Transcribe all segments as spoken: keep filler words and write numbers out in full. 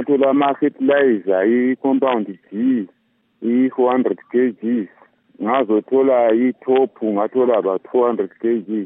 ngathola ama-fertilizer i-compound D i-four hundred kilograms, ngazothola i-top ngathola about four hundred kilograms,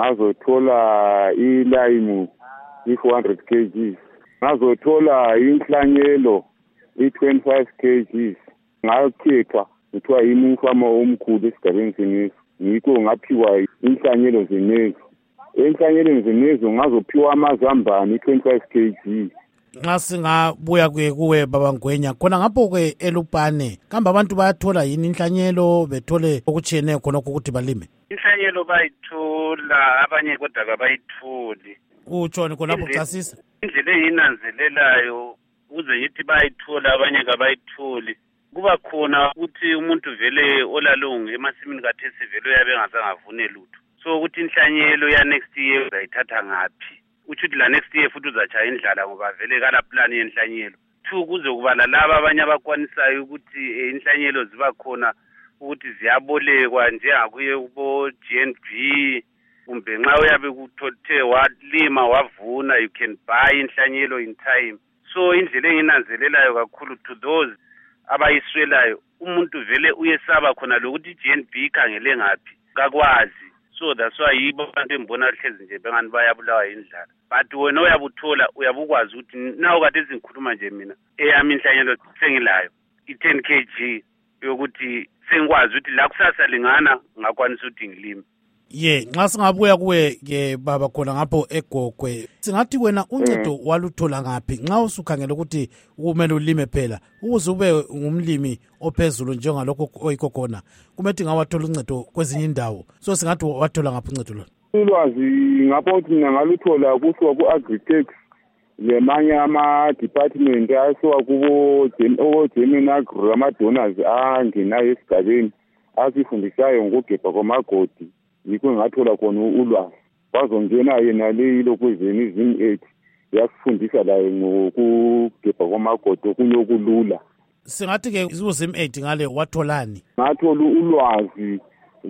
ngazothola i-lime i-four hundred kilograms, ngazothola inhlanyelo i-twenty-five kilograms, ngakhipha kuthiwa yimi umfama omkhulu esigabeni senezo, ngikho ngaphiwa inhlanyelo zenezo. Enhlanyelweni zenezo ngazophiwa amazambane i-twenty-five kilograms. Nxa singabuya kuye kuwe Baba Ngwenya, khona ngapho ke eLupane kambe abantu bayathola yini inhlanyelo, bethole okutshiyeneyo khonokho ukuthi balime? Inhlanyelo bayithola, abanye kodwa kabayitholi. Utshoni khonapho chasisa? Indlela engiyinanzelelayo uze ngithi bayithola abanye kabayitholi. Kuba khona ukuthi umuntu vele olalungu emasimini kathesi vele uyabe engazangavune lutho. So ukuthi inhlanyelo ya next year uzayithatha ngaphi? Uthi la next year futhi uzachaya indlala ngoba vele kala plan yenhlanyelo. Two kuze kuba laba abanye abakwanisayo ukuthi inhlanyelo ziba khona ukuthi ziyabolekwa njengakuye kubo G N B, kumbe nxa uyabe kuthothe walima wavuna you can buy inhlanyelo in time. So indlela enginanzelelayo kakhulu to those abayiswelayo, umuntu vele uyesaba khona lokuthi G N B ikhangele ngaphi kakwazi. So that's why yibo abantu embona hlezi nje bengani bayabulawa indlala. But wena uyabuthola uyabukwazi ukuthi nawo kade ezingikhuluma nje mina eyami inhlanyelo sengilayo i-ten kilograms yokuthi sengikwazi ukuthi la kusasa lingana ngakwanisa ukuthi ngilime. Ye, nxa singabuya kuwe ke baba khona ngapho eGogwe, singathi wena uncedo mm. waluthola ngaphi nxa usukhangela ukuthi kumele ulime phela ukuze ube ngumlimi ophezulu njengalokho oyikho khona, kumethi ngawathola uncedo kwezinye indawo, so singathi wathola ngaphi uncedo lo? Ulwazi ngapho ukuthi mina ngaluthola kuswa ku-Agritech lemanye ama-department asuka kubo German Agro, ama-donors angenayo esigabeni asifundisayo ngokugebha kwamagodi. Yikho ngathola khona ulwazi, bazongena yena le ilokwezeni izini eight yasifundisa layo ngokugebha kwamagodo kuyokulula. Singathi ke izim eight ngale watholani? Ngathola ulwazi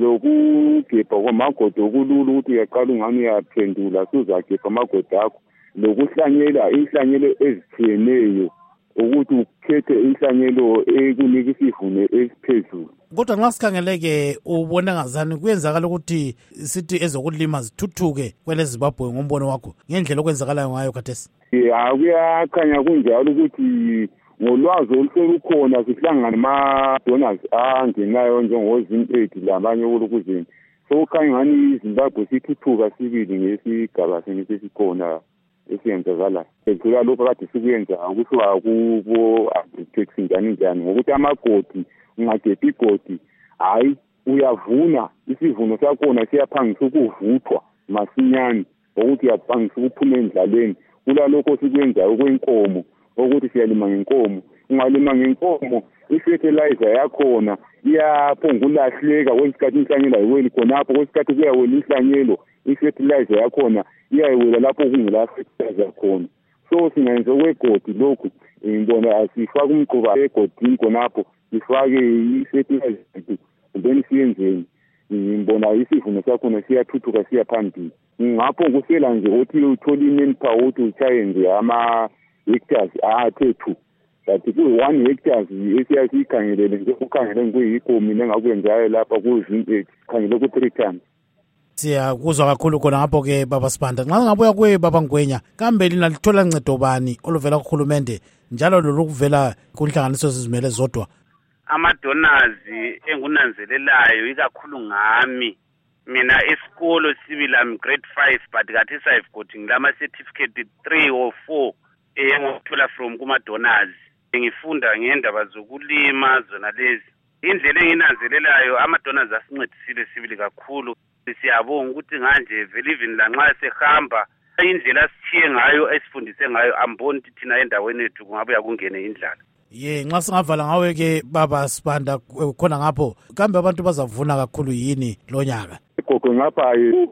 lokugebha kwamagodo kulula ukuthi uyaqala ungani uyaphendula suzagebha amagodo akho, lokuhlanyela inhlanyelo ezitshiyeneyo ukuthi ukhethe inhlanyelo ekunika isivuno esiphezulu. Kodwa nxa sikhangeleke ubona ngazani kuyenzakala ukuthi sithi ezokulima zithuthuke kwele Zimbabwe ngombono wakho ngendlela okwenzakalayo ngayo khathesi? Ya kuyakhanya kunjalo ukuthi ngolwazi oluselukhona sihlangana nama-donors angenayo njengozim eight labanye olukuzeni, so kukhanya ngani iZimbabwe sithuthuka sibili ngesigaba sesikhona esiyenzakalayo. Edlula lokho kade sikuyenza kushiwa kubo Agritech njani njani ngokuthi amagodi ungagebha igodi, hayi uyavuna isivuno sakhona siyaphangisa ukuvuthwa masinyane ukuthi uyaphangisa ukuphuma endlaleni. Kulalokho sikwenzayo kwenkomo ukuthi siyalima ngenkomo, ungalima ngenkomo i-fertilizer yakhona iyaphongulahleka kwesikhathi inhlanyelo ayiweli khonapho, kwesikhathi kuyawela inhlanyelo i-fertilizer yakhona iyayiwela lapho kungela fertilizer khona. So singenza kwegodi lokhu ngibona asifaka umquba egodini khonapho sifake i-fertilizer then siyenzeni, ngibona isivuno sakhona siyathuthuka siya phambili. Ngapho kusela nje ukuthi uthola i-manpower ukuthi uchaye nje ama-hectares athe two, kanti kuyi-one hectares esiyakhangelele nje ukhangelele kuyikho mina engakwenzayo lapha ku-zim eight khangele ku-three times. Siyakuzwa kakhulu khona ngapho ke Baba Sibanda. Nxa ngabuya kuwe Baba Ngwenya, kambe lina lithola ncedo bani oluvela kuhulumende njalo lokuvela kunhlanganiso zizimele zodwa? Ama-donors engunanzelelayo ikakhulu ngami, mina esikolo sibili am grade five but kathesi I've got ngilama-certificate three or four engothola from kuma-donors. Ngifunda ngendaba zokulima zona lezi. Indlela enginanzelelayo ama-donors asincedisile sibili kakhulu. Siyabonga ukuthi nganje vele even lanxa sehamba indlela sithiye ngayo esifundise ngayo amboni ukuthi thina endaweni yethu kungabuya kungene indlala. Ye, nxa singavala ngawe ke Baba Sibanda khona ngapho, kambe abantu bazavuna kakhulu yini lo nyaka? Gogo ngapha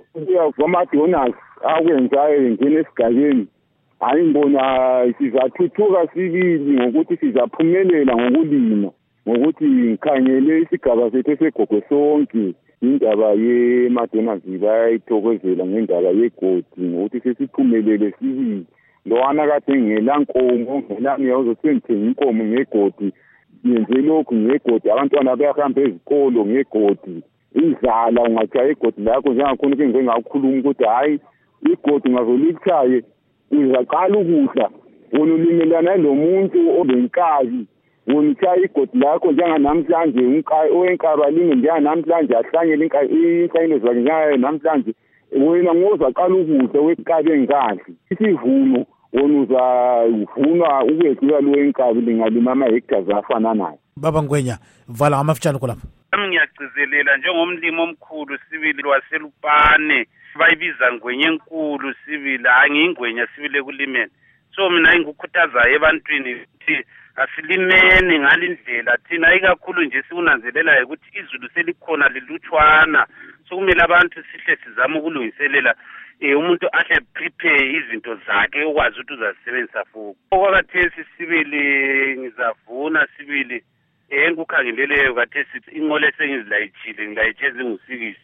ama-donors akwenzayo ngene esigabeni, hayi ngibona sizathuthuka sibili ngokuthi sizaphumelela ngokulima, ngokuthi ngikhangele isigaba sethu eseGogwe sonke indaba ye-donors bayayithokozela ngendaba yegodi ngokuthi sesiphumelele sibili lowana kade ngela nkomo ngela ngiyozothi ngithenga inkomo ngegodi yenze lokhu ngegodi abantwana bayahamba ezikolo ngegodi izala ungathaya igodi lakho njengakhona ke ngengakhuluma ukuthi hayi igodi ngazolichaye uzaqala ukudla wona ulimelana lo muntu obenkazi wona uthaya igodi lakho njenganamhlanje unkayi owenkaba linge njenganamhlanje ahlanyele inhlanyelo zakhe njengayo namhlanje wena ngozaqala ukudla wenkabi engadli isivuno wona uzavuna ukwedlula lo wenkabi lingalima ama-hectares afana nayo. Baba Ngwenya, vala ngamafitshane khonapha. Ngiyagcizelela njengomlimi omkhulu sibili waselupane bayibiza Ngwenya enkulu sibili angiyingwenya sibili ekulimeni. So mina ngikukhuthaza ebantwini ukuthi asilimeni ngalindlela thina ikakhulu nje sikunanzelela ukuthi izulu selikhona lilutshwana so kumele abantu sihle sizama ukulungiselela eh umuntu ahle prepare izinto zakhe ukwazi ukuthi uzazisebenzisa futhi okwakathesi sibili ngizavuna sibili eh ngikukhangeleleyo kathesi inqole sengizilayithile ngilayithe zingusikisi